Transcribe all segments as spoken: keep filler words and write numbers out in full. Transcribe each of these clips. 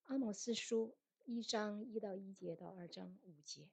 阿摩斯书一章一到一节到二章五节。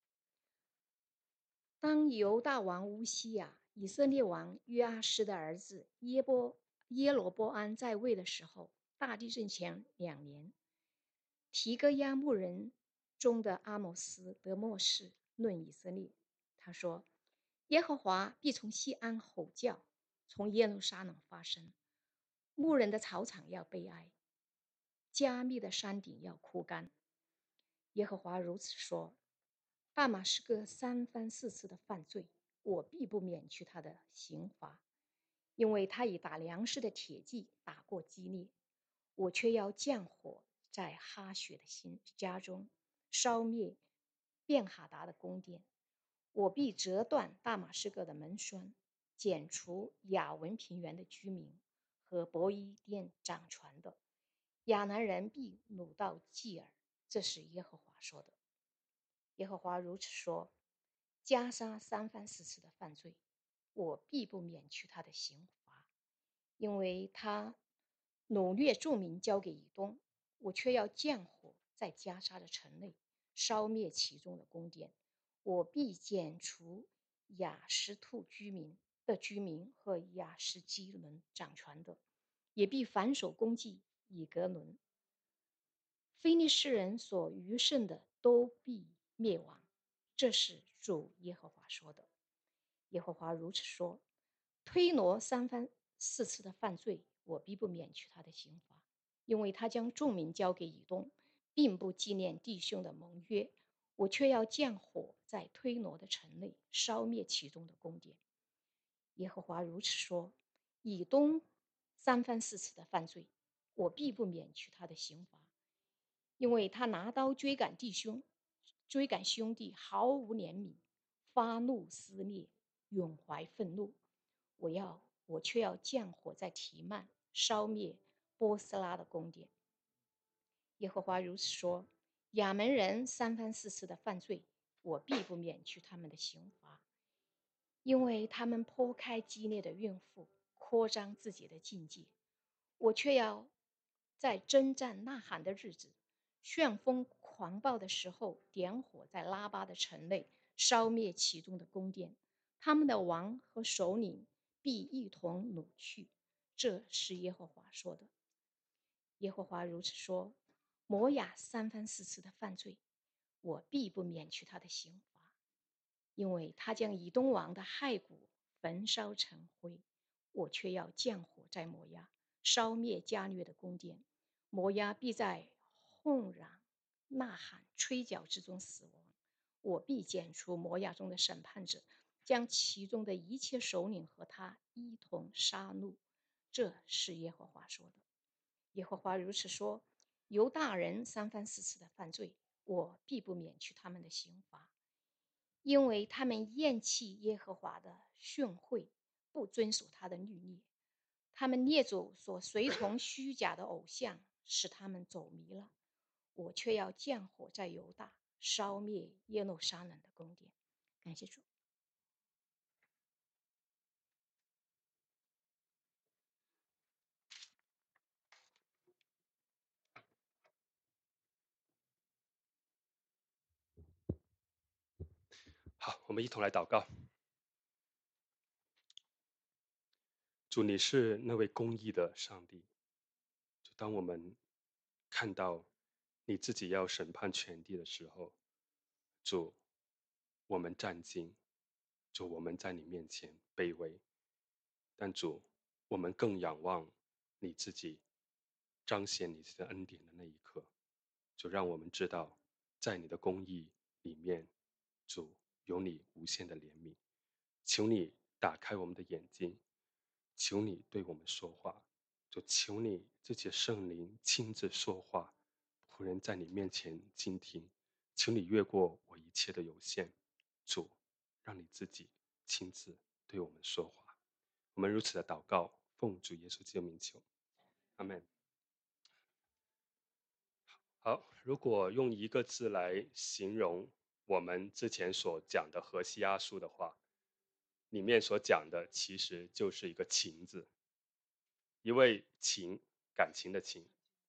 当犹大王乌西雅、以色列王约阿施的儿子耶波耶罗波安在位的时候，大地震前两年，提戈亚牧人中的阿摩斯得默示论以色列。他说：耶和华必从西安吼叫，从耶路撒冷发声，牧人的草场要悲哀，加密的山顶要枯干。耶和华如此说：大马士革三番四次的犯罪，我必不免去他的刑罚，因为他以打粮食的铁骑打过基列，我却要降火在哈雪的心家中，烧灭便哈达的宫殿。我必折断大马士革的门栓，剪除亚文平原的居民和伯伊甸掌权的亚南人，必掳到基尔。这是耶和华说的。耶和华如此说：加沙三番四次的犯罪，我必不免去他的刑罚，因为他掳掠众民交给以东，我却要降火在加沙的城内，烧灭其中的宫殿。我必剪除亚什突居民的居民和亚什基伦掌权的，也必反手攻击以格伦。非利士人所余剩的都必灭亡，这是主耶和华说的。耶和华如此说：推挪三番四次的犯罪，我必不免去他的刑罚，因为他将众民交给以东，并不纪念弟兄的盟约，我却要降火在推挪的城内，烧灭其中的宫殿。耶和华如此说：以东三番四次的犯罪，我必不免去他的刑罚，因为他拿刀追赶弟兄，追赶兄弟，毫无怜悯，发怒撕裂，永怀愤怒。我要，我却要降火在提曼，烧灭波斯拉的宫殿。耶和华如此说：亚门人三番四次的犯罪，我必不免去他们的刑罚，因为他们剖开激烈的孕妇，扩张自己的境界。我却要在征战呐喊的日子，旋风狂暴的时候，点火在拉巴的城内，烧灭其中的宫殿。他们的王和首领必一同掳去。这是耶和华说的。耶和华如此说：摩亚三番四次的犯罪，我必不免去他的刑罚，因为他将以东王的骸骨焚烧成灰，我却要降火在摩押，烧灭加略的宫殿。摩押必在哄嚷、呐喊、吹角之中死亡。我必剪除摩押中的审判者，将其中的一切首领和他一同杀戮。这是耶和华说的。耶和华如此说：犹大人三番四次的犯罪，我必不免去他们的刑罚，因为他们厌弃耶和华的训诲，不遵守他的律例。他们列祖所随从虚假的偶像，使他们走迷了。我却要降火在犹大，烧灭耶路撒冷的宫殿。感谢主。 好，我们一同来祷告。主，你是那位公义的上帝。就当我们看到你自己要审判全地的时候，主，我们战兢，主，我们在你面前卑微，但主，我们更仰望你自己彰显你自己的恩典的那一刻，就让我们知道，在你的公义里面，主有你无限的怜悯。求你打开我们的眼睛，求你对我们说话，就求你自己的圣灵亲自说话，仆人在你面前倾听。求你越过我一切的有限，主，让你自己亲自对我们说话。我们如此的祷告，奉主耶稣基督名求，阿们。好，如果用一个字来形容我们之前所讲的何西阿书的话，里面所讲的其实就是一个情字，一位情，感情的情，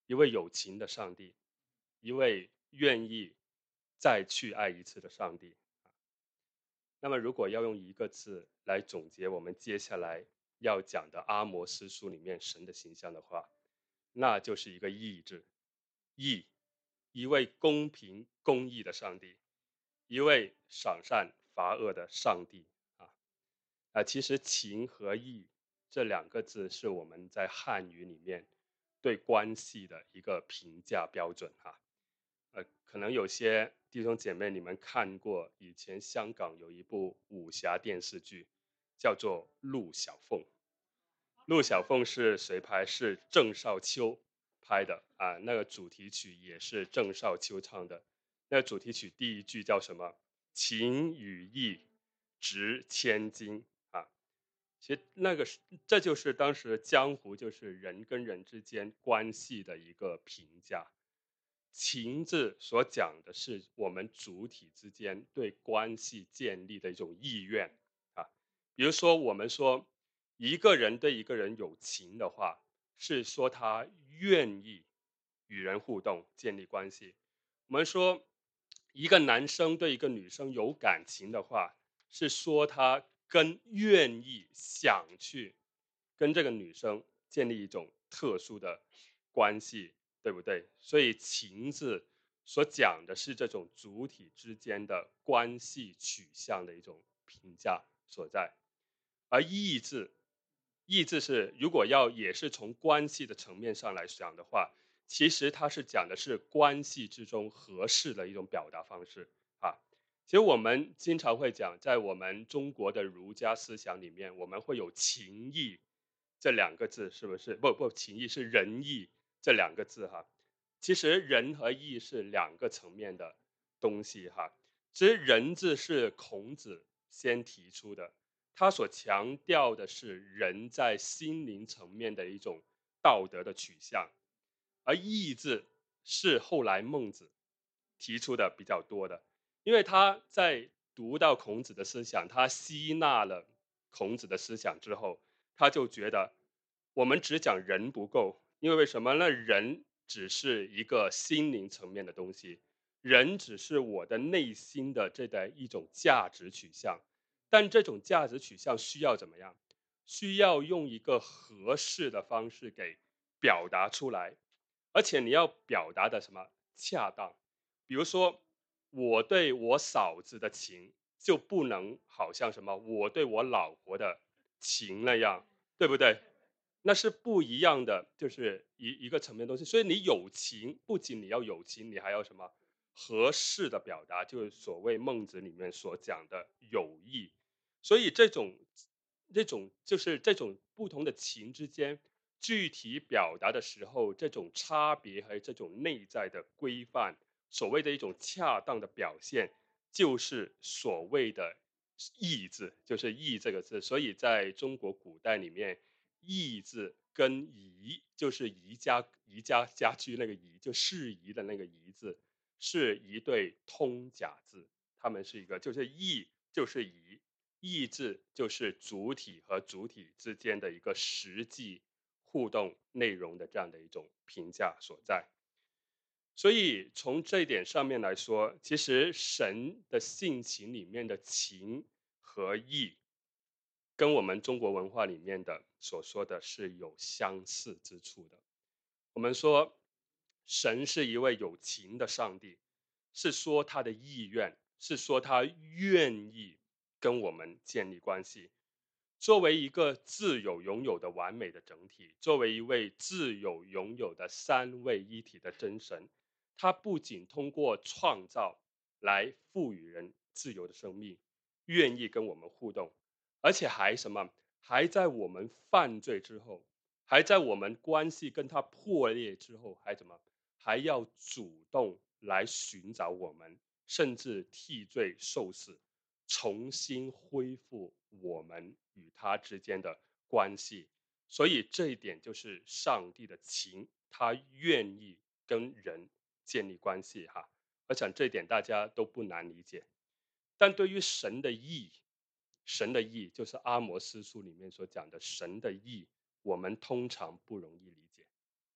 一位有情的上帝，一位愿意再去爱一次的上帝。那么如果要用一个字来总结我们接下来要讲的阿摩斯书里面神的形象的话，那就是一个义字。义，一位公平公义的上帝，一位赏善罚恶的上帝啊。啊，其实情和义这两个字是我们在汉语里面对关系的一个评价标准哈。呃，可能有些弟兄姐妹你们看过以前香港有一部武侠电视剧，叫做《陆小凤》。陆小凤是谁拍？是郑少秋拍的啊。那个主题曲也是郑少秋唱的。那个主题曲第一句叫什么？情与义，值千金啊。其实那个是，这就是当时江湖就是人跟人之间关系的一个评价。情字所讲的是我们主体之间对关系建立的一种意愿啊。比如说我们说一个人对一个人有情的话，是说他愿意与人互动建立关系。我们说一个男生对一个女生有感情的话，是说他跟愿意想去跟这个女生建立一种特殊的关系，对不对？所以情字所讲的是这种主体之间的关系取向的一种评价所在。而义字，义字是如果要也是从关系的层面上来讲的话，其实它是讲的是关系之中合适的一种表达方式啊。其实我们经常会讲，在我们中国的儒家思想里面，我们会有情义这两个字，是不是？不不，情义是仁义这两个字哈。其实仁和义是两个层面的东西哈。其实仁字是孔子先提出的，他所强调的是人在心灵层面的一种道德的取向，而义字是后来孟子提出的比较多的。因为他在读到孔子的思想，他吸纳了孔子的思想之后，他就觉得我们只讲人不够，因为为什么？那人只是一个心灵层面的东西，人只是我的内心的这的一种价值取向，但这种价值取向需要怎么样？需要用一个合适的方式给表达出来，而且你要表达的什么恰当？比如说，我对我嫂子的情就不能好像什么我对我老婆的情那样，对不对？那是不一样的，就是一一个层面的东西。所以你有情，不仅你要有情，你还要什么合适的表达，就是所谓孟子里面所讲的有义。所以这种这种就是这种不同的情之间具体表达的时候，这种差别和这种内在的规范，所谓的一种恰当的表现，就是所谓的义字，就是义这个字。所以在中国古代里面，义字跟宜，就是宜家宜家家居那个宜，就适宜的那个宜字，是一对通假字。它们是一个，就是义就是宜，义字就是主体和主体之间的一个实际互动内容的这样的一种评价所在。所以从这一点上面来说，其实神的性情里面的情和义，跟我们中国文化里面的所说的是有相似之处的。我们说神是一位有情的上帝，是说他的意愿，是说他愿意跟我们建立关系。作为一个自有拥有的完美的整体，作为一位自有拥有的三位一体的真神，他不仅通过创造来赋予人自由的生命，愿意跟我们互动，而且还什么？还在我们犯罪之后，还在我们关系跟他破裂之后，还怎么？还要主动来寻找我们，甚至替罪受死，重新恢复我们与他之间的关系。所以这一点就是上帝的情，他愿意跟人建立关系哈。我想这一点大家都不难理解。但对于神的意，神的意就是阿摩斯书里面所讲的神的意，我们通常不容易理解。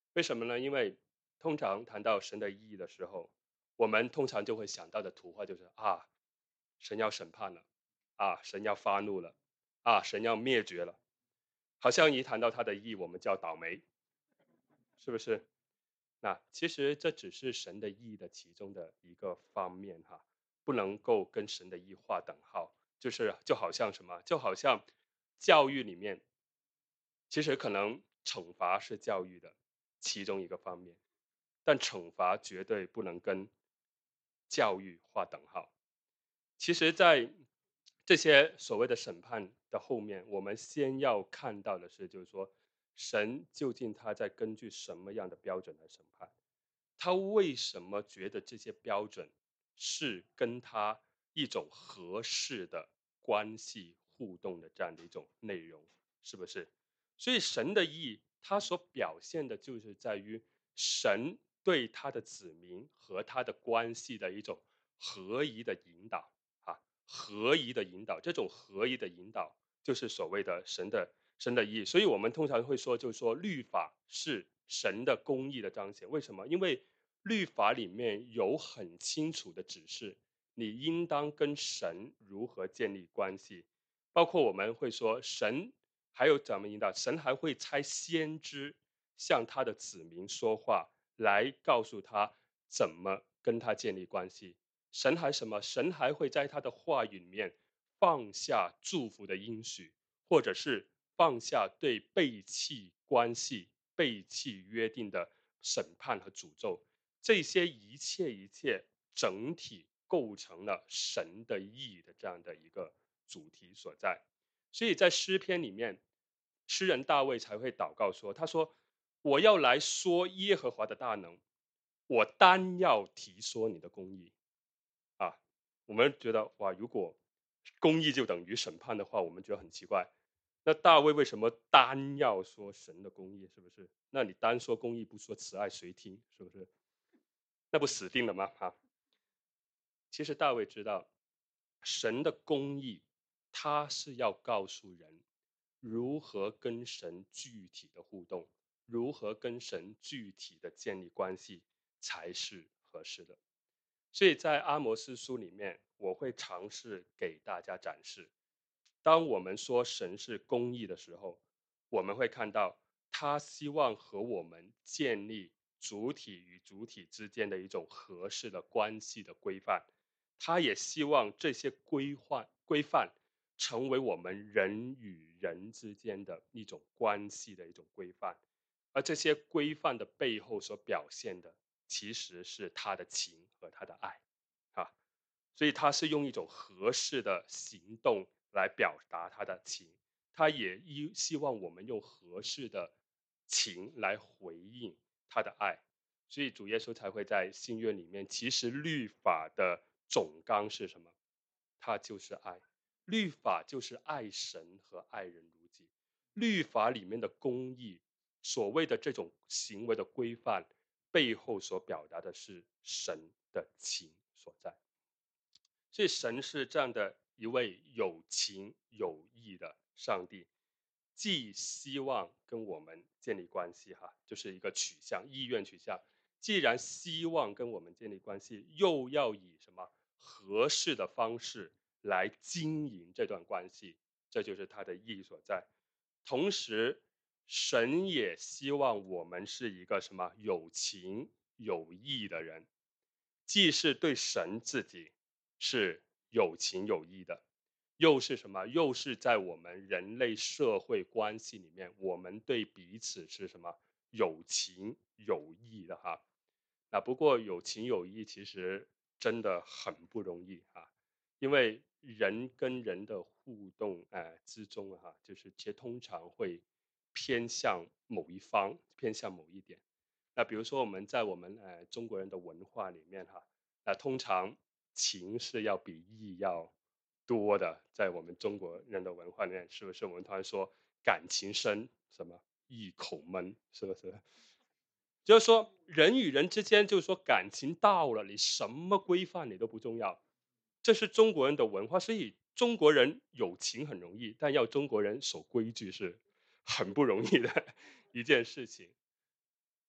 为什么呢？因为通常谈到神的意义的时候，我们通常就会想到的图画就是啊，神要审判了，啊，神要发怒了，啊，神要灭绝了。好像一谈到他的意义，我们就要倒霉，是不是？那其实这只是神的意义的其中的一个方面哈，不能够跟神的意义划等号。就是就好像什么，就好像教育里面，其实可能惩罚是教育的其中一个方面，但惩罚绝对不能跟教育划等号。其实，在这些所谓的审判的后面，我们先要看到的是，就是说，神究竟他在根据什么样的标准来审判？他为什么觉得这些标准是跟他一种合适的关系互动的这样的一种内容，是不是？所以神的意，他所表现的就是在于神对他的子民和他的关系的一种合宜的引导啊，合宜的引导，这种合宜的引导就是所谓的神的神的意。所以我们通常会说，就是说律法是神的公义的彰显。为什么？因为律法里面有很清楚的指示，你应当跟神如何建立关系，包括我们会说神还有怎么引导，神还会差先知向他的子民说话，来告诉他怎么跟他建立关系。神还什么？神还会在他的话语里面放下祝福的应许，或者是放下对背弃关系、背弃约定的审判和诅咒。这些一切一切整体构成了神的意的这样的一个主题所在。所以在诗篇里面，诗人大卫才会祷告说：“他说我要来说耶和华的大能，我单要提说你的公义。”啊，我们觉得哇，如果公义就等于审判的话，我们觉得很奇怪。那大卫为什么单要说神的公义？是不是？那你单说公义，不说慈爱，谁听？是不是？那不死定了吗？哈，其实大卫知道，神的公义，他是要告诉人如何跟神具体的互动，如何跟神具体的建立关系才是合适的。所以在阿摩斯书里面，我会尝试给大家展示，当我们说神是公义的时候，我们会看到他希望和我们建立主体与主体之间的一种合适的关系的规范，他也希望这些规范规范成为我们人与人之间的一种关系的一种规范，而这些规范的背后所表现的，其实是他的情和他的爱，啊，所以他是用一种合适的行动来表达他的情，他也希希望我们用合适的情来回应他的爱，所以主耶稣才会在新约里面，其实律法的总纲是什么？它就是爱，律法就是爱神和爱人如己。律法里面的公义，所谓的这种行为的规范，背后所表达的是神的情所在。所以神是这样的一位有情有义的上帝，既希望跟我们建立关系，哈，就是一个取向，意愿取向。既然希望跟我们建立关系，又要以什么合适的方式来经营这段关系，这就是他的意义所在。同时，神也希望我们是一个什么有情有义的人，既是对神自己是有情有义的，又是什么？又是在我们人类社会关系里面，我们对彼此是什么有情有义的哈。啊，不过有情有义其实真的很不容易哈，因为人跟人的互动呃之中哈，就是其实通常会偏向某一方，偏向某一点。那比如说我们在我们呃中国人的文化里面哈，那通常情是要比义要多的，在我们中国人的文化里面，是不是？我们通常说感情深，什么义口闷，是不是？就是说人与人之间，就是说感情到了，你什么规范你都不重要，这是中国人的文化。所以中国人有情很容易，但要中国人守规矩是很不容易的一件事情。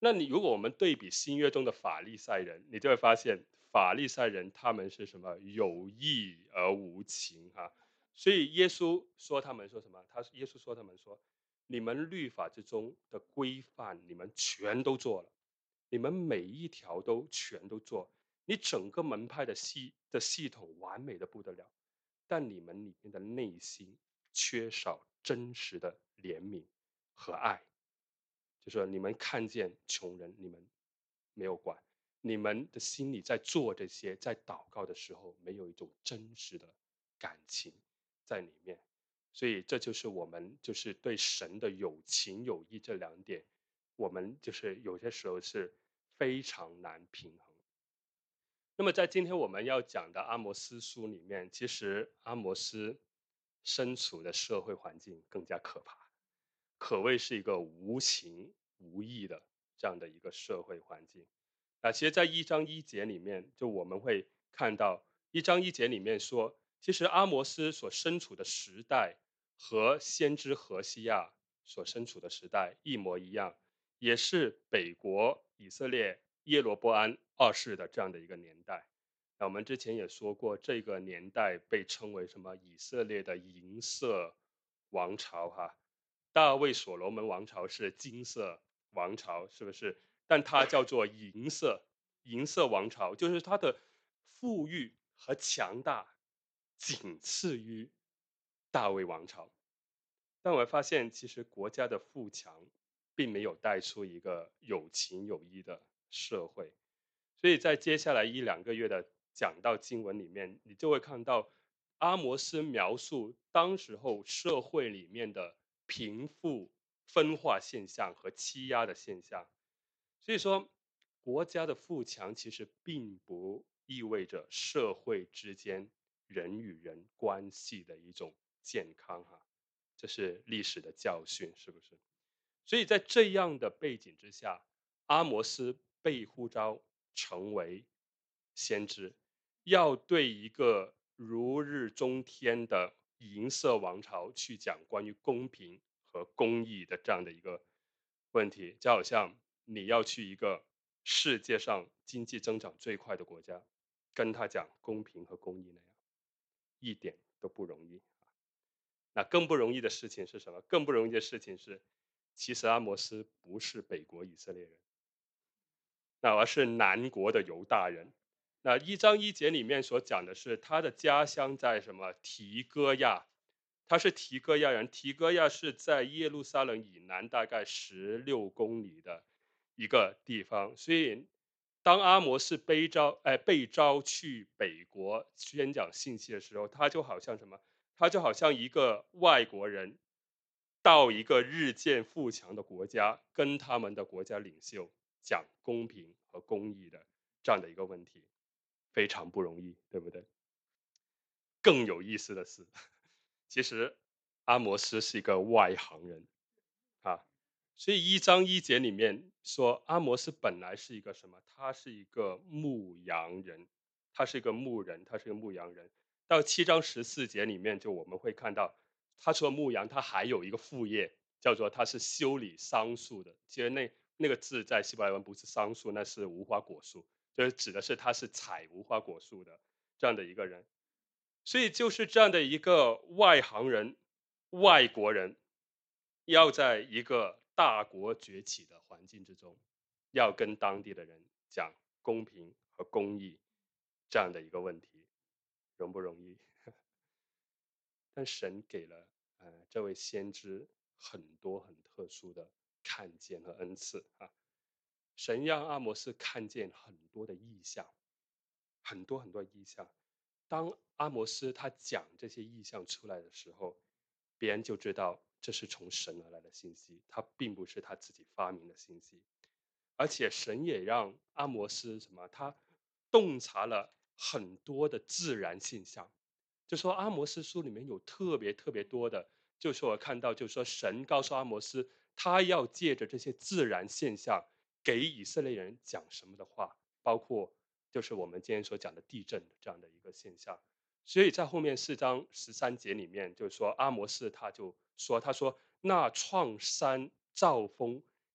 那你如果我们对比新约中的法利赛人，你就会发现法利赛人他们是什么？有义而无情哈、所以耶稣说他们说什么？他耶稣说他们说，你们律法之中的规范，你们全都做了，你们每一条都全都做，你整个门派的系的系统完美的不得了，但你们里面的内心缺少真实的怜悯和爱。就说你们看见穷人，你们没有管，你们的心里在做这些，在祷告的时候，没有一种真实的感情在里面，所以这就是我们就是对神的有情有义这两点，我们就是有些时候是非常难平衡。那么在今天我们要讲的阿摩斯书里面，其实阿摩斯身处的社会环境更加可怕，可谓是一个无情无义的这样的一个社会环境。啊，其实，在一章一节里面，就我们会看到一章一节里面说，其实阿摩斯所身处的时代和先知何西亚所身处的时代一模一样，也是北国以色列耶罗波安二世的这样的一个年代。那我们之前也说过，这个年代被称为什么？以色列的银色王朝哈。大卫所罗门王朝是金色王朝，是不是？但它叫做银色银色王朝，就是它的富裕和强大仅次于大卫王朝。但我发现，其实国家的富强并没有带出一个有情有义的社会，所以在接下来一两个月的讲到经文里面，你就会看到阿摩斯描述当时候社会里面的贫富分化现象和欺压的现象。所以说，国家的富强其实并不意味着社会之间人与人关系的一种健康哈。这是历史的教训，是不是？所以在这样的背景之下，阿摩斯被呼召成为先知，要对一个如日中天的银色王朝去讲关于公平和公义的这样的一个问题，就好像你要去一个世界上经济增长最快的国家，跟他讲公平和公义那样，一点都不容易。那更不容易的事情是什么？更不容易的事情是，其实阿摩斯不是北国以色列人，那而是南国的犹大人。那一章一节里面所讲的是他的家乡在什么提戈亚，他是提戈亚人。提戈亚是在耶路撒冷以南大概十六公里的一个地方，所以当阿摩斯被召，哎，被召去北国宣讲信息的时候，他就好像什么？他就好像一个外国人到一个日渐富强的国家，跟他们的国家领袖讲公平和公义的这样的一个问题，非常不容易，对不对？更有意思的是，其实阿摩斯是一个外行人啊，所以一章一节里面说，阿摩斯本来是一个什么？他是一个牧羊人，他是一个牧人，他是一个牧羊人。到七章十四节里面，就我们会看到，他除了牧羊，他还有一个副业，叫做他是修理桑树的。其实那那个字在希伯来文不是桑树，那是无花果树，就是指的是他是采无花果树的这样的一个人。所以就是这样的一个外行人、外国人，要在一个大国崛起的环境之中，要跟当地的人讲公平和公义这样的一个问题，容不容易？但神给了呃这位先知很多很特殊的看见和恩赐啊，神让阿摩斯看见很多的意象，很多很多意象。当阿摩斯他讲这些意象出来的时候，别人就知道这是从神而来的信息，他并不是他自己发明的信息。而且神也让阿摩斯什么，他洞察了很多的自然现象。就说阿摩斯书里面有特别特别多的，就说我看到，就是说神告诉阿摩斯，他要借着这些自然现象给以色列人讲什么的话，包括就是我们今天所讲的地震的这样的一个现象。所以在后面四章十三节里面，就是说阿摩斯他就说，他说那创山造风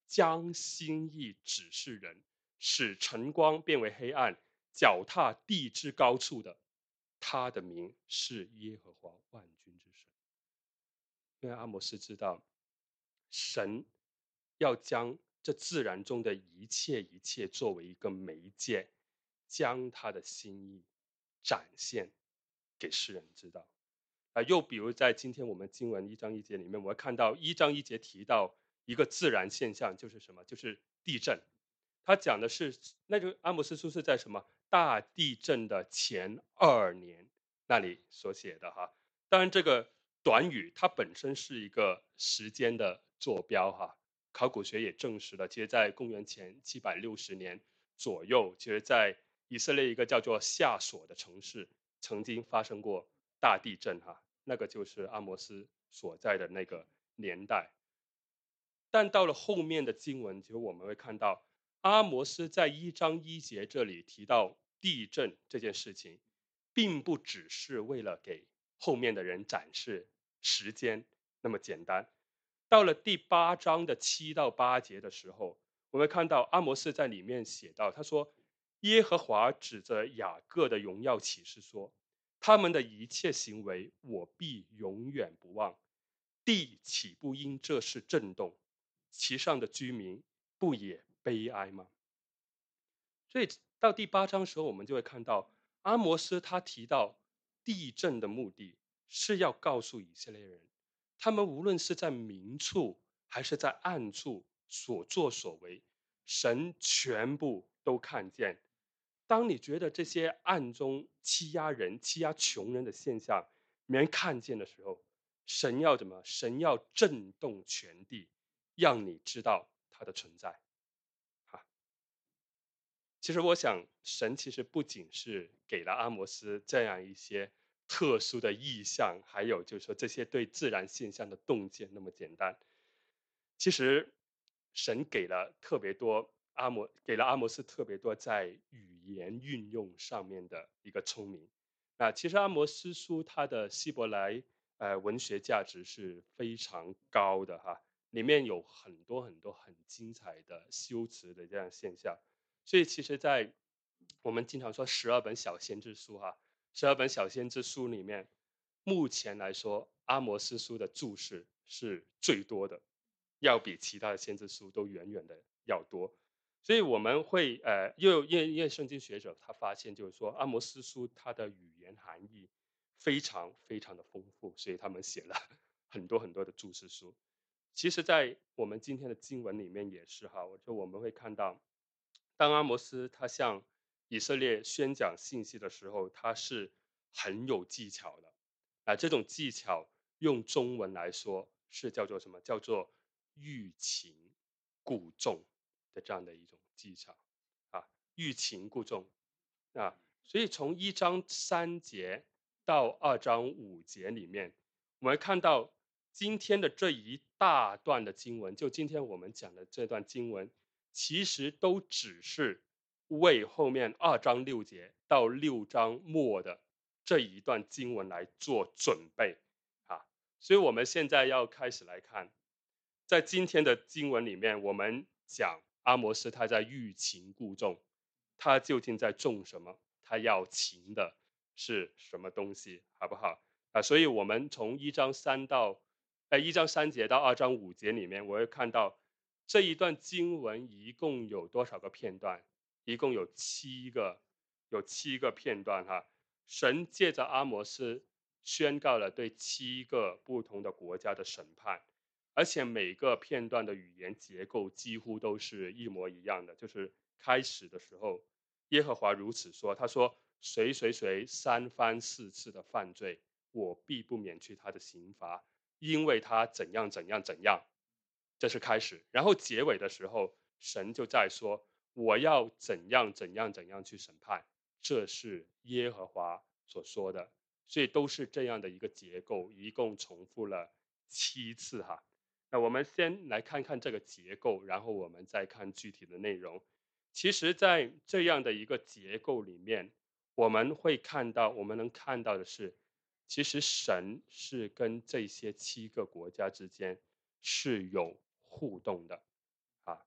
将心意指示人，使晨光变为黑暗，脚踏地之高处的，他的名是耶和华万军之神。因为阿摩斯知道，神要将这自然中的一切一切作为一个媒介，将他的心意展现给世人知道。啊、又比如在今天我们经文一章一节里面，我会看到一章一节提到一个自然现象，就是什么？就是地震。他讲的是那个阿摩斯书是在什么大地震的前二年那里所写的哈。当然，这个短语它本身是一个时间的坐标哈。考古学也证实了，其实，在公元前七百六十年左右，其实，在以色列一个叫做夏所的城市，曾经发生过大地震哈。那个就是阿摩斯所在的那个年代。但到了后面的经文，其实我们会看到，阿摩斯在一章一节这里提到地震这件事情，并不只是为了给后面的人展示时间那么简单。到了第八章的七到八节的时候，我们看到阿摩斯在里面写到，他说：耶和华指着雅各的荣耀启示说，他们的一切行为，我必永远不忘。地岂不因这事震动？其上的居民不也悲哀吗？所以到第八章的时候，我们就会看到阿摩斯他提到地震的目的是要告诉以色列人，他们无论是在明处还是在暗处所作所为，神全部都看见。当你觉得这些暗中欺压人、欺压穷人的现象没人看见的时候，神要怎么？神要震动全地，让你知道它的存在。哈，其实我想，神其实不仅是给了阿摩斯这样一些特殊的意象，还有就是说这些对自然现象的洞见那么简单。其实，神给了特别多阿摩给了阿摩斯特别多在语言运用上面的一个聪明。啊，其实阿摩斯书它的希伯来呃文学价值是非常高的哈，里面有很多很多很精彩的修辞的这样现象。所以其实在我们经常说十二本小先知书哈，十二本小先知书里面，目前来说，阿摩斯书的注释是最多的，要比其他的先知书都远远的要多。所以我们会呃，又因为因为圣经学者他发现就是说，阿摩斯书它的语言含义非常非常的丰富，所以他们写了很多很多的注释书。其实，在我们今天的经文里面也是哈，就我们会看到，当阿摩斯他向以色列宣讲信息的时候，他是很有技巧的。啊，这种技巧用中文来说是叫做什么？叫做欲擒故纵的这样的一种技巧。啊，欲擒故纵。啊，所以从一章三节到二章五节里面，我们看到今天的这一大段的经文，就今天我们讲的这段经文，其实都只是为后面二章六节到六章末的这一段经文来做准备啊。所以我们现在要开始来看，在今天的经文里面，我们讲阿摩斯他在欲擒故纵，他究竟在种什么？他要擒的是什么东西，好不好？啊，所以我们从一章三到，呃，一章三节到二章五节里面，我会看到这一段经文一共有多少个片段？一共有七个，有七个片段哈。神借着阿摩斯宣告了对七个不同的国家的审判，而且每个片段的语言结构几乎都是一模一样的，就是开始的时候，耶和华如此说，他说：谁谁谁三番四次的犯罪，我必不免去他的刑罚，因为他怎样怎样怎样。这是开始，然后结尾的时候，神就在说：我要怎样怎样怎样去审判，这是耶和华所说的。所以都是这样的一个结构，一共重复了七次哈。那我们先来看看这个结构，然后我们再看具体的内容。其实，在这样的一个结构里面，我们会看到，我们能看到的是，其实神是跟这些七个国家之间是有互动的啊。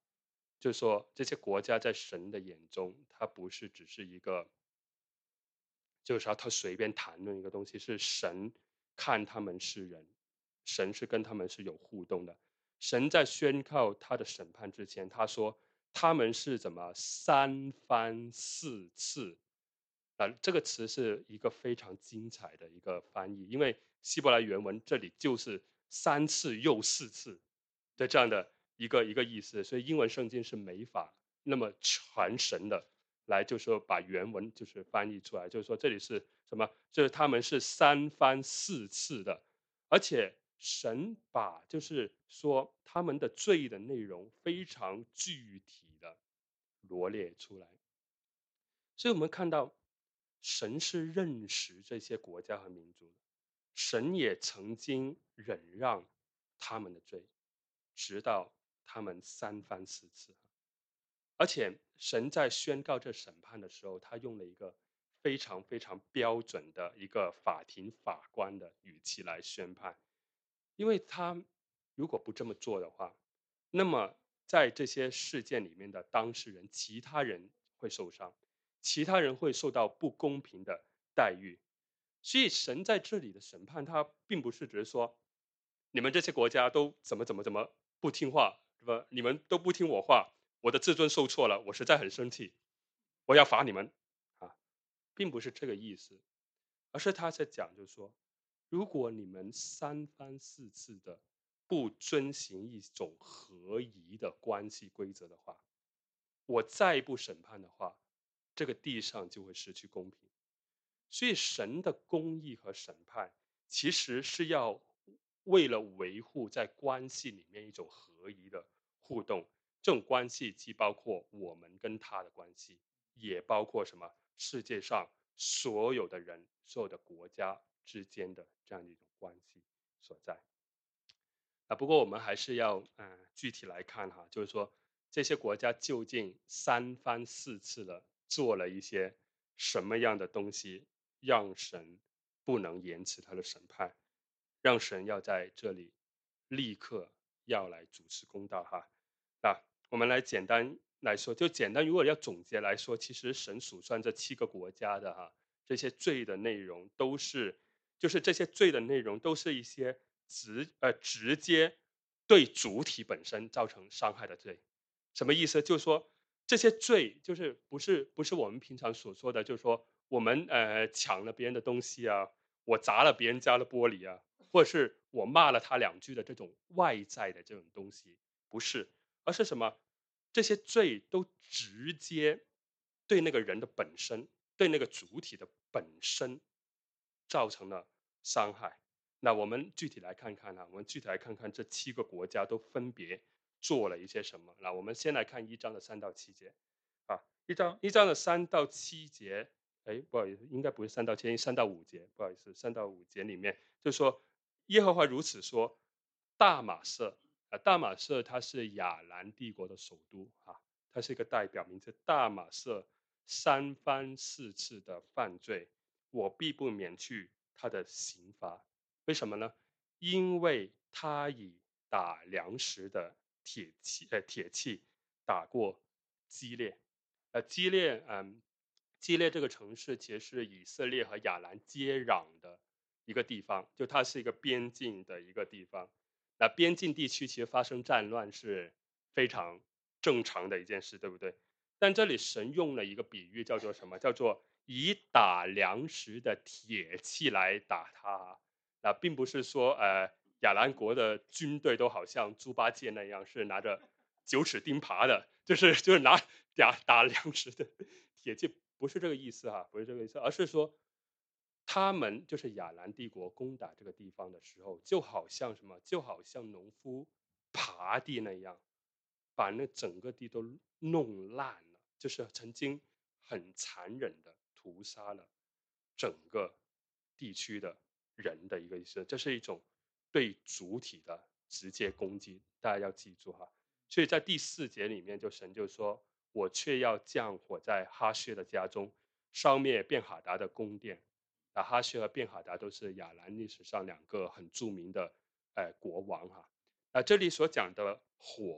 就是说这些国家在神的眼中，它不是只是一个，就是说他随便谈论一个东西，是神看他们是人，神是跟他们是有互动的。神在宣告他的审判之前，他说他们是怎么三番四次啊、这个词是一个非常精彩的一个翻译，因为希伯来原文这里就是三次又四次的这样的一个一个意思，所以英文圣经是没法那么传神的来，就是说把原文就是翻译出来，就是说这里是什么？就是他们是三番四次的，而且神把就是说他们的罪的内容非常具体的罗列出来。所以我们看到，神是认识这些国家和民族的，神也曾经忍让他们的罪，直到他们三番四次。而且神在宣告这审判的时候，他用了一个非常非常标准的一个法庭法官的语气来宣判，因为他如果不这么做的话，那么在这些事件里面的当事人，其他人会受伤，其他人会受到不公平的待遇。所以神在这里的审判，他并不是只是说你们这些国家都怎么怎么怎么不听话，是吧？你们都不听我话，我的自尊受挫了，我实在很生气，我要罚你们啊，并不是这个意思，而是他在讲，就是说，如果你们三番四次的不遵循一种合宜的关系规则的话，我再不审判的话，这个地上就会失去公平。所以神的公义和审判，其实是要为了维护在关系里面一种合宜的互动。这种关系既包括我们跟他的关系，也包括什么世界上所有的人、所有的国家之间的这样的一种关系所在。啊，不过我们还是要呃具体来看哈，就是说这些国家究竟三番四次的做了一些什么样的东西，让神不能延迟他的审判，让神要在这里立刻要来主持公道哈。那我们来简单来说，就简单如果要总结来说，其实神数算这七个国家的哈，这些罪的内容都是，就是这些罪的内容都是一些直呃直接对主体本身造成伤害的罪。什么意思？就是说这些罪就是不是不是我们平常所说的，就是说我们呃抢了别人的东西啊，我砸了别人家的玻璃啊，或者是我骂了他两句的这种外在的这种东西，不是，而是什么？这些罪都直接对那个人的本身，对那个主体的本身造成了伤害。那我们具体来看看啊，我们具体来看看这七个国家都分别做了一些什么。那我们先来看一章的三到七节啊，一章一章的三到七节，哎，不好意思，应该不是三到七，三到五节，不好意思，三到五节里面就说耶和华如此说，大马色啊，大马色它是亚兰帝国的首都啊，它是一个代表名字。大马色三番四次的犯罪，我必不免去他的刑罚。为什么呢？因为他以打粮食的铁器，呃，铁器打过基列，呃，基列，嗯，基列这个城市其实是以色列和亚兰接壤的一个地方，就它是一个边境的一个地方。那边境地区其实发生战乱是非常正常的一件事，对不对？但这里神用了一个比喻，叫做什么？叫做以打粮食的铁器来打他。那并不是说呃亚兰国的军队都好像猪八戒那样是拿着九齿钉耙的，就是就是拿打打粮食的铁器，不是这个意思哈，不是这个意思，而是说他们就是亚兰帝国攻打这个地方的时候，就好像什么，就好像农夫耙地那样，把那整个地都弄烂了，就是曾经很残忍的屠杀了整个地区的人的一个意思，这是一种对主体的直接攻击，大家要记住哈。所以在第四节里面，就神就说：“我却要降火在哈薛的家中，烧灭便哈达的宫殿。”啊，哈薛和便哈达都是亚兰历史上两个很著名的呃国王哈。啊，这里所讲的火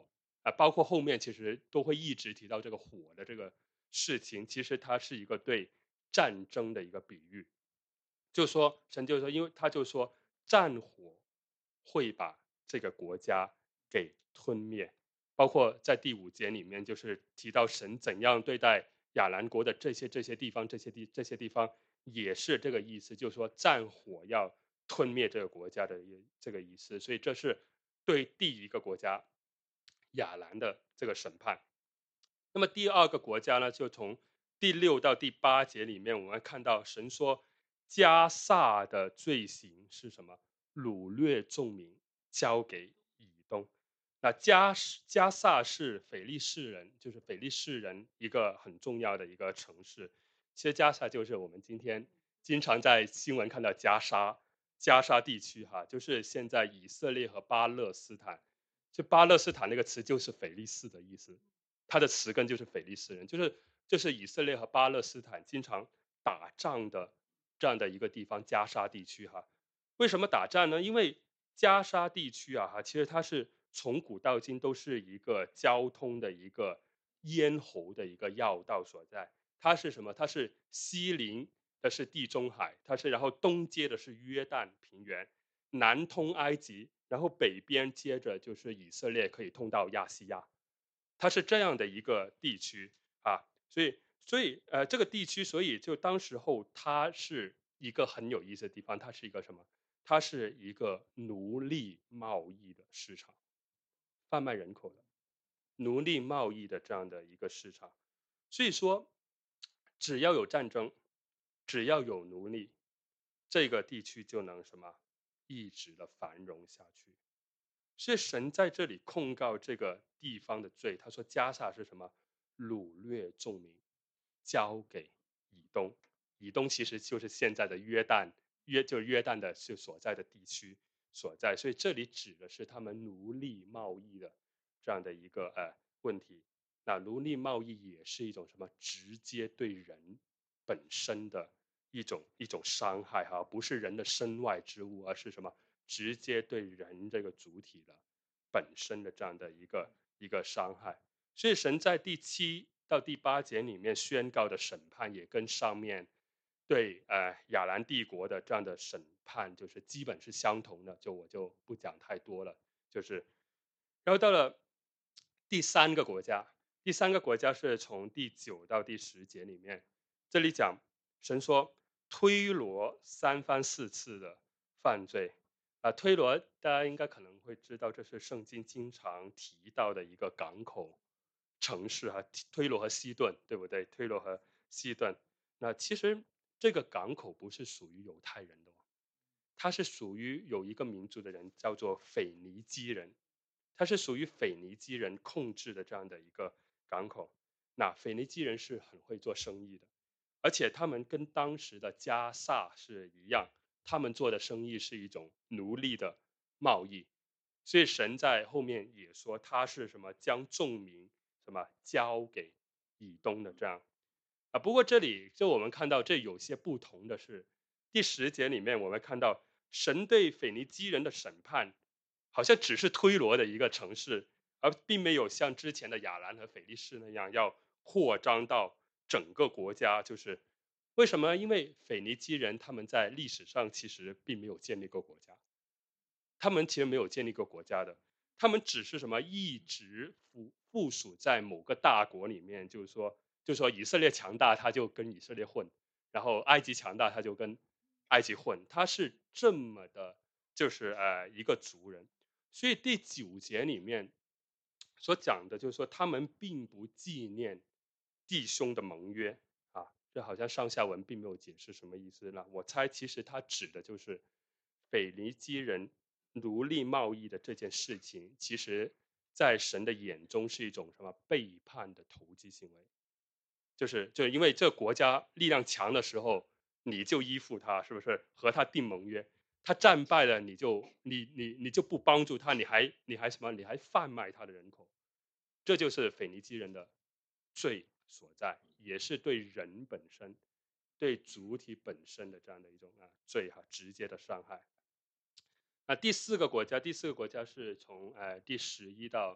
啊，包括后面其实都会一直提到这个火的这个事情，其实它是一个对战争的一个比喻。就说神就说，因为他就说战火会把这个国家给吞灭，包括在第五节里面就是提到神怎样对待亚兰国的这些这些地方，这些地这些地方也是这个意思，就是说战火要吞灭这个国家的一这个意思，所以这是对第一个国家亚兰的这个审判。那么第二个国家呢，就从第六到第八节里面，我们看到神说加萨的罪行是什么？掳掠众民，交给以东。那加加萨是腓力士人，就是腓力士人一个很重要的一个城市。其实加萨就是我们今天经常在新闻看到加沙，加沙地区哈，就是现在以色列和巴勒斯坦。就巴勒斯坦那个词就是腓力士的意思，它的词根就是腓力斯人，就是就是以色列和巴勒斯坦经常打仗的这样的一个地方，加沙地区哈。为什么打仗呢？因为加沙地区啊哈，其实它是从古到今都是一个交通的一个咽喉的一个要道所在。它是什么？它是西临的是地中海，它是然后东接的是约旦平原，南通埃及，然后北边接着就是以色列可以通到亚细亚。它是这样的一个地区啊，所以所以呃这个地区，所以就当时候它是一个很有意思的地方，它是一个什么？它是一个奴隶贸易的市场，贩卖人口的奴隶贸易的这样的一个市场。所以说，只要有战争，只要有奴隶，这个地区就能什么一直的繁荣下去。是神在这里控告这个地方的罪。他说加萨是什么？掳掠众民，交给以东。以东其实就是现在的约旦，约就是约旦的是所在的地区所在。所以这里指的是他们奴隶贸易的这样的一个呃问题。那奴隶贸易也是一种什么？直接对人本身的一种一种伤害哈，不是人的身外之物，而是什么？直接对人这个主体的本身的这样的一个一个伤害。所以神在第七到第八节里面宣告的审判，也跟上面对呃亚兰帝国的这样的审判，就是基本是相同的。就我就不讲太多了。就是然后到了第三个国家，第三个国家是从第九到第十节里面，这里讲神说推罗三番四次的犯罪。啊，推罗大家应该可能会知道，这是圣经经常提到的一个港口城市哈，推罗和西顿，对不对？推罗和西顿，那其实这个港口不是属于犹太人的哦，它是属于有一个民族的人，叫做腓尼基人，它是属于腓尼基人控制的这样的一个港口。那腓尼基人是很会做生意的，而且他们跟当时的加萨是一样，他们做的生意是一种奴隶的贸易。所以神在后面也说他是什么将众民什么交给以东的这样啊。不过这里就我们看到这有些不同的是，第十节里面我们看到神对腓尼基人的审判，好像只是推罗的一个城市，而并没有像之前的亚兰和腓力士那样要扩张到整个国家。就是为什么？因为腓尼基人他们在历史上其实并没有建立过国家。他们其实没有建立过国家的，他们只是什么一直附附属在某个大国里面。就是说，就是说以色列强大，他就跟以色列混；然后埃及强大，他就跟埃及混。他是这么的，就是呃一个族人。所以第九节里面所讲的，就是说他们并不纪念弟兄的盟约啊，这好像上下文并没有解释什么意思呢？我猜其实他指的就是腓尼基人奴隶贸易的这件事情，其实在神的眼中是一种什么背叛的投机行为。就是就因为这个国家力量强的时候，你就依附他，是不是和他订盟约？他战败了，你就你你你就不帮助他，你还你还什么？你还贩卖他的人口。这就是腓尼基人的罪所在，也是对人本身、对主体本身的这样的一种啊罪哈，直接的伤害。那第四个国家，第四个国家是从呃第十一到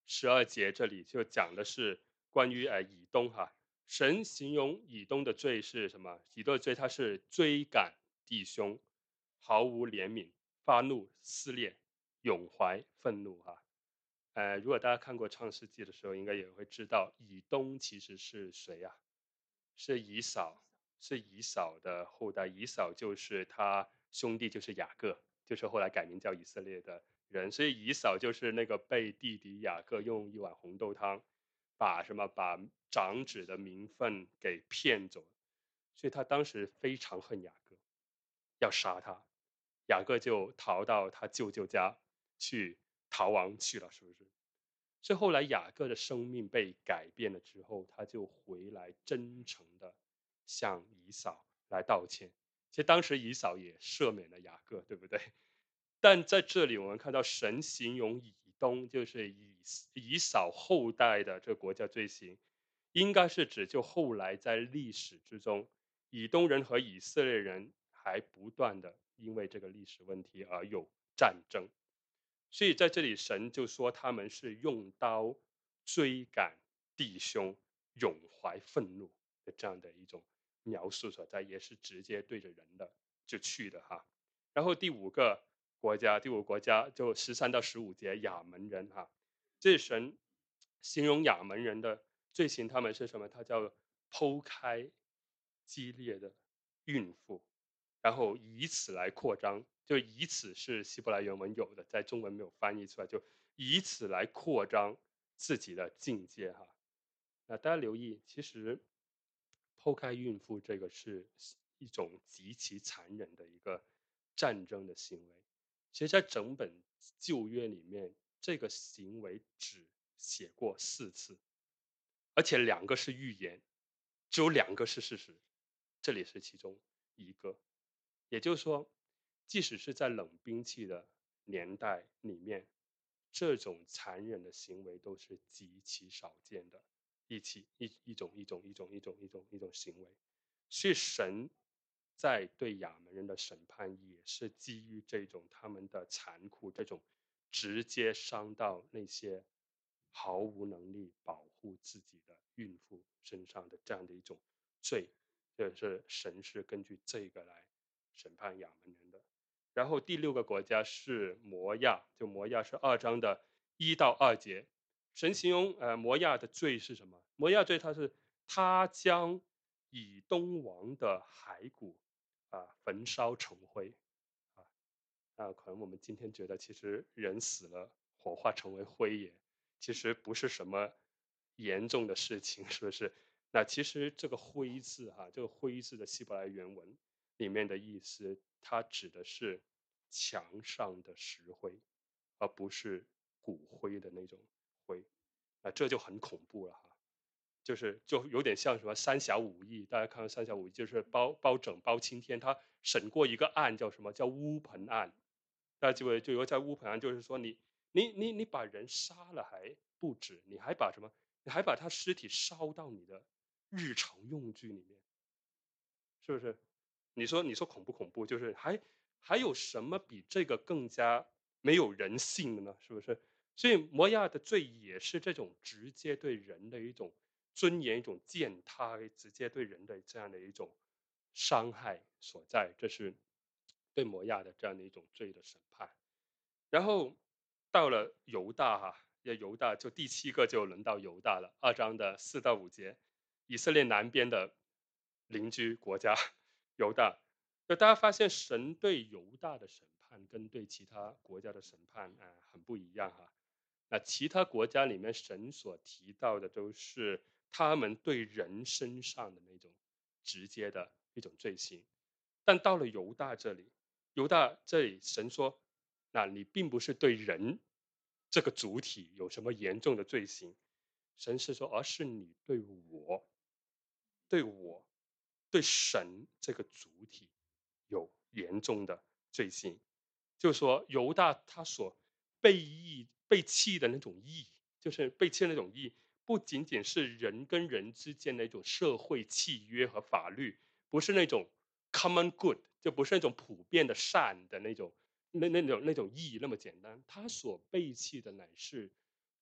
十二节这里就讲的是关于呃以东哈，神形容以东的罪是什么？以东的罪他是追赶弟兄，毫无怜悯，发怒撕裂，永怀愤怒哈。呃，如果大家看过《创世纪》的时候，应该也会知道以东其实是谁呀、是以扫，是以扫的后代。以扫就是他兄弟，就是雅各，就是后来改名叫以色列的人。所以以扫就是那个被弟弟雅各用一碗红豆汤，把什么把长子的名分给骗走，所以他当时非常恨雅各，要杀他。雅各就逃到他舅舅家去逃亡去了，是不是？是后来雅各的生命被改变了之后，他就回来真诚的向以扫来道歉。其实当时以扫也赦免了雅各，对不对？但在这里我们看到神形容以东，就是以以扫后代的这个国家罪行，应该是指就后来在历史之中，以东人和以色列人还不断的因为这个历史问题而有战争。所以在这里，神就说他们是用刀追赶弟兄，永怀愤怒的这样的一种描述所在，也是直接对着人的就去的哈。然后第五个国家，第五个国家就十三到十五节亚门人哈，这是神形容亚门人的罪行，他们是什么？他叫剖开激烈的孕妇，然后以此来扩张，就以此是希伯来原文有的，在中文没有翻译出来，就以此来扩张自己的境界哈。那大家留意，其实剖开孕妇这个是一种极其残忍的一个战争的行为。其实，在整本旧约里面，这个行为只写过四次，而且两个是预言，只有两个是事实，这里是其中一个。也就是说，即使是在冷兵器的年代里面，这种残忍的行为都是极其少见的，一起一一种一种一种一种一种一种行为。是神在对亚门人的审判，也是基于这种他们的残酷，这种直接伤到那些毫无能力保护自己的孕妇身上的这样的一种罪，这是神是根据这个来审判亚门人的。然后第六个国家是摩亚，就摩亚是二章的一到二节，神形容呃摩亚的罪是什么？摩亚罪他是他将以东王的骸骨啊焚烧成灰啊。那可能我们今天觉得，其实人死了，火化成为灰也，其实不是什么严重的事情，是不是？那其实这个灰字哈、这个灰字的希伯来原文里面的意思，它指的是墙上的石灰，而不是骨灰的那种灰。啊，这就很恐怖了哈。就是就有点像什么三侠五义，大家看到三侠五义就是包包拯、包青天，他审过一个案叫什么叫乌盆案，大家记不记得？就有在乌盆案，就是说你你你你把人杀了还不止，你还把什么？你还把他尸体烧到你的日常用具里面，是不是？你说你说恐不恐怖？就是还还有什么比这个更加没有人性的呢？是不是？所以摩亚的罪也是这种直接对人的一种尊严、一种践踏，直接对人的这样的一种伤害所在。这是对摩亚的这样的一种罪的审判。然后到了犹大哈，要犹大就第七个就轮到犹大了，二章的四到五节，以色列南边的邻居国家犹大，就大家发现神对犹大的审判跟对其他国家的审判啊、呃很不一样哈。那其他国家里面神所提到的都是他们对人身上的那种直接的一种罪行，但到了犹大这里，犹大这里神说，那你并不是对人这个主体有什么严重的罪行，神是说，而是你对我，对我，对神这个主体有严重的罪行。就是说犹大他所背义背弃的那种义，就是背弃的那种义，不仅仅是人跟人之间的一种社会契约和法律，不是那种 common good，就不是那种普遍的善的那种那那种那种义那么简单。他所背弃的乃是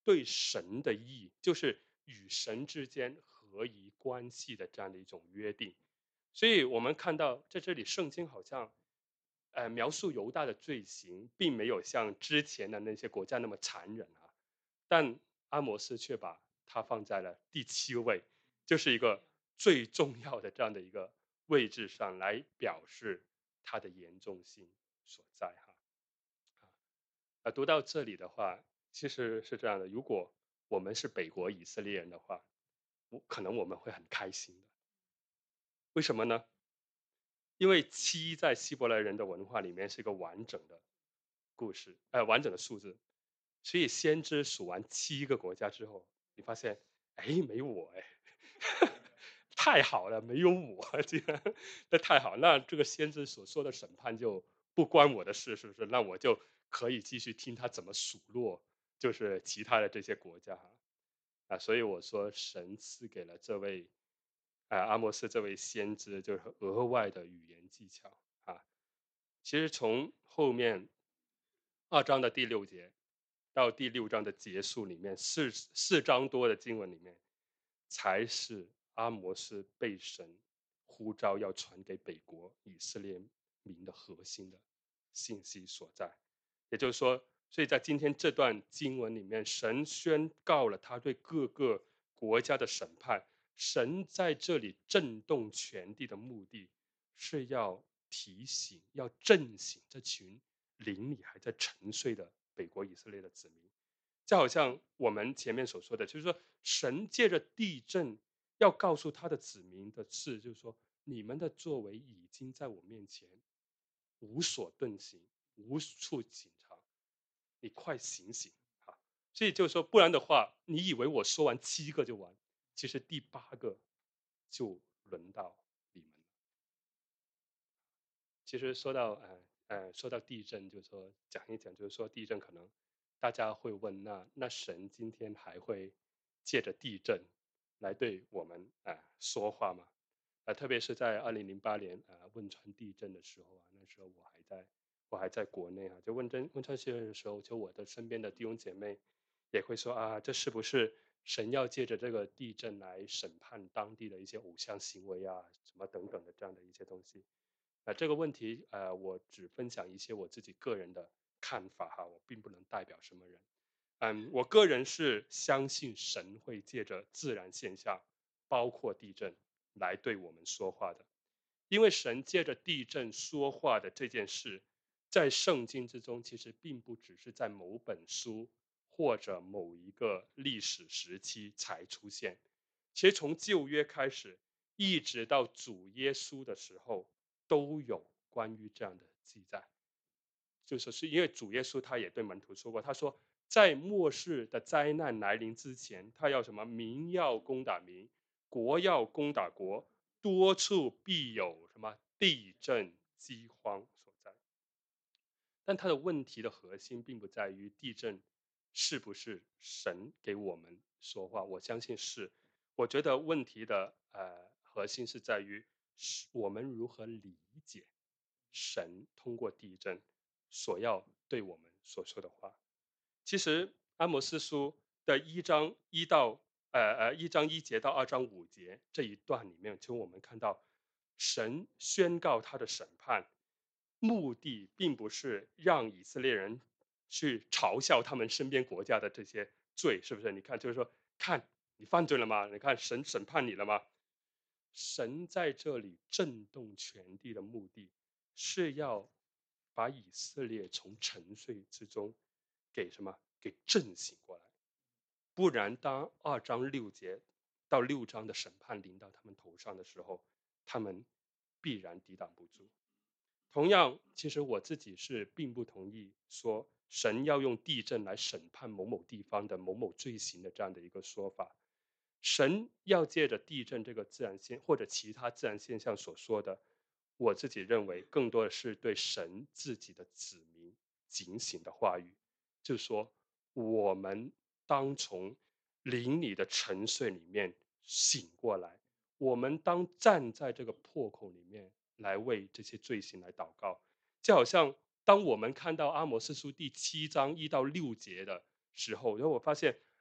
对神的义，就是与神之间合宜关系的这样的一种约定。所以我们看到在这里圣经好像，呃，描述犹大的罪行，并没有像之前的那些国家那么残忍啊，但阿摩斯却把它放在了第七位，就是一个最重要的这样的一个位置上来表示它的严重性所在哈。啊，呃，读到这里的话，其实是这样的，如果我们是北国以色列人的话，我可能我们会很开心的。为什么呢？因为七在希伯来人的文化里面是一个完整的故事，呃，完整的数字，所以先知数完七个国家之后，你发现，哎，没我哎，太好了，没有我，这样那太好，那这个先知所说的审判就不关我的事，是不是？那我就可以继续听他怎么数落，就是其他的这些国家哈。啊，所以我说神赐给了这位，啊，阿摩斯这位先知，就是额外的语言技巧啊。其实从后面二章的第六节到第六章的结束里面，四四章多的经文里面，才是阿摩斯被神呼召要传给北国以色列民的核心的信息所在。也就是说，所以在今天这段经文里面，神宣告了他对各个国家的审判。神在这里震动全地的目的，是要提醒、要震醒这群灵里还在沉睡的北国以色列的子民。就好像我们前面所说的，就是说，神借着地震要告诉他的子民的是，就是说，你们的作为已经在我面前无所遁形、无处隐藏，你快醒醒啊！所以就是说，不然的话，你以为我说完七个就完，其实第八个就轮到你们了。其实说到呃呃说到地震，就是说讲一讲，就是说地震可能大家会问，那那神今天还会借着地震来对我们啊、呃说话吗？呃，特别是在二零零八年呃汶川地震的时候啊，那时候我还在我还在国内啊，就汶川汶川地震的时候，就我的身边的弟兄姐妹也会说啊，这是不是神要借着这个地震来审判当地的一些偶像行为啊，什么等等的这样的一些东西？呃，这个问题，呃，我只分享一些我自己个人的看法哈，我并不能代表什么人。嗯，我个人是相信神会借着自然现象，包括地震，来对我们说话的。因为神借着地震说话的这件事，在圣经之中其实并不只是在某本书或者某一个历史时期才出现，其实从旧约开始，一直到主耶稣的时候，都有关于这样的记载。就说是因为主耶稣他也对门徒说过，他说在末世的灾难来临之前，他要什么？民要攻打民，国要攻打国，多处必有什么地震、饥荒所在。但它的问题的核心并不在于地震是不是神给我们说话，我相信是。我觉得问题的呃核心是在于是我们如何理解神通过地震所要对我们所说的话。其实阿摩斯书的一章一到呃呃一章一节到二章五节这一段里面，就我们看到神宣告他的审判，目的并不是让以色列人去嘲笑他们身边国家的这些罪，是不是？你看，就是说，看你犯罪了吗？你看神审判你了吗？神在这里震动全地的目的，是要把以色列从沉睡之中给什么？给震醒过来。不然，当二章六节到六章的审判临到他们头上的时候，他们必然抵挡不住。同样，其实我自己是并不同意说神要用地震来审判某某地方的某某罪行的这样的一个说法。神要借着地震这个自然现或者其他自然现象所说的，我自己认为更多的是对神自己的子民警醒的话语，就是说我们当从灵里的沉睡里面醒过来，我们当站在这个破口里面来为这些罪行来祷告。就好像当我们看到阿摩斯书第七章一到六节的时候，然后我发现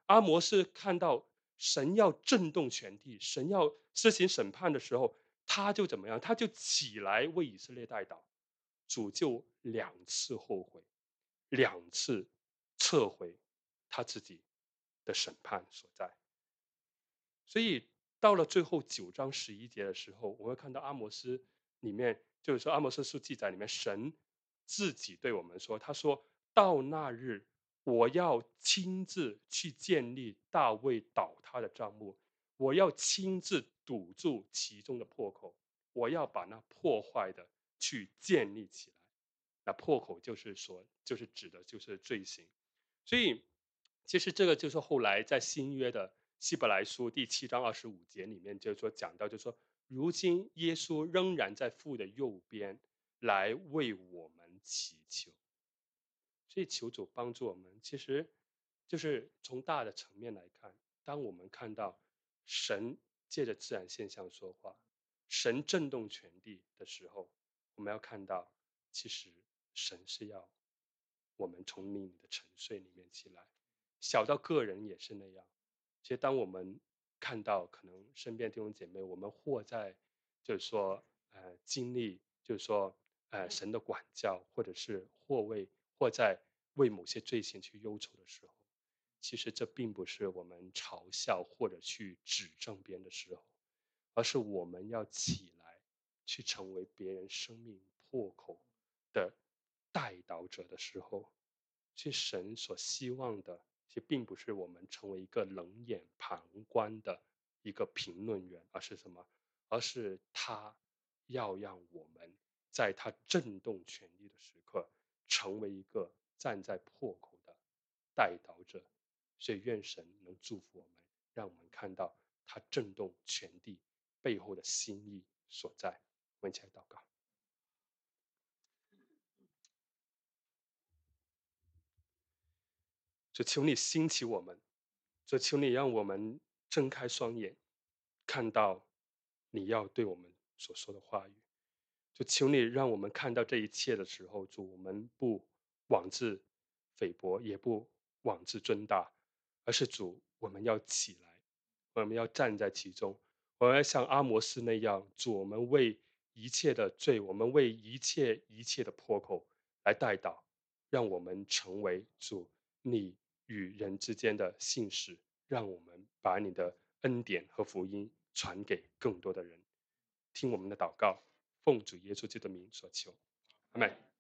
阿摩斯看到神要震动全地，神要施行审判的时候，他就怎么样？他就起来为以色列代祷，主就两次后悔，两次撤回他自己的审判所在。所以到了最后九章十一节的时候，我会看到阿摩斯里面，就是说阿摩斯书记载里面，神自己对我们说，他说到那日，我要亲自去建立大卫倒塌的帐幕，我要亲自堵住其中的破口，我要把那破坏的去建立起来。那破口就是说，就是指的就是罪行。所以其实这个就是后来在新约的希伯来书第七章二十五节里面，就是说讲到，就是说如今耶稣仍然在父的右边来为我们祈求。所以求主帮助我们，其实就是从大的层面来看，当我们看到神借着自然现象说话，神震动全地的时候，我们要看到，其实神是要我们从你的沉睡里面起来，小到个人也是那样。其实当我们看到可能身边弟兄姐妹，我们或在就是说呃经历，就是说呃神的管教，或者是或为或在为某些罪行去忧愁的时候，其实这并不是我们嘲笑或者去指正别人的时候，而是我们要起来去成为别人生命破口的代祷者的时候。其实神所希望的，其实并不是我们成为一个冷眼旁观的一个评论员，而是什么？而是他要让我们在他震动权力的时刻，成为一个站在破口的代祷者。所以愿神能祝福我们，让我们看到他震动全地背后的心意所在。我们一起来祷告。就求你兴起我们，就求你让我们睁开双眼，看到你要对我们所说的话语。就求你让我们看到这一切的时候，主，我们不妄自菲薄，也不妄自尊大，而是主，我们要起来，我们要站在其中，我们要像阿摩斯那样，主，我们为一切的罪，我们为一切一切的破口来代祷，让我们成为主你与人之间的信使，让我们把你的恩典和福音传给更多的人。听我们的祷告，奉主耶稣基督的名所求，阿门。